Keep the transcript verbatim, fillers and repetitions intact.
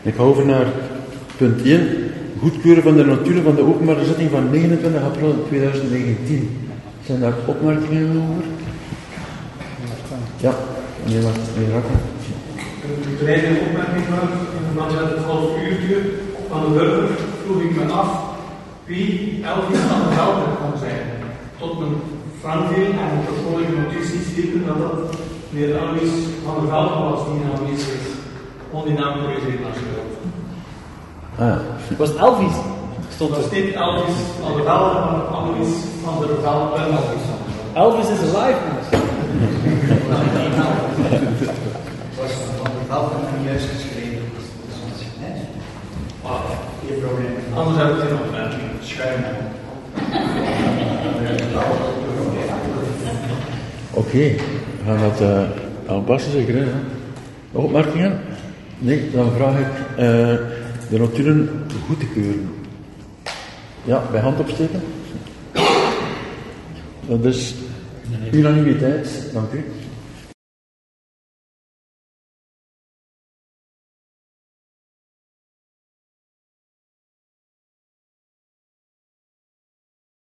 Ik ga over naar punt één. Goedkeuren van de notulen van de openbare zitting van negenentwintig april tweeduizend negentien. Zijn daar opmerkingen over? Ja, meneer Rakker. Een kleine opmerking maken. In verband met het half uurtje van de burger vroeg ik me af wie Elvis van der Velde kon zijn. Tot mijn vraag viel en de vervolgende notities hielden dat dat meneer Elvis van der Velde was die aanwezig is. Om die naam corrigeert naar zichzelf. Ah. Was het Elvis? Stond er niet Elvis van der Velde, maar Elvis van der Velde en Elvis. Elvis is alive, mensen. Was van der Velde niet juist geschreven? Ah, geen probleem. Anders heb ik geen opmerking. Schuim. Oké, okay. We gaan dat uh, aanpassen zeker, hè? Nog opmerkingen? Nee, dan vraag ik uh, de notulen goed te keuren. Ja, bij hand opsteken. Dat is unanimiteit, dank u.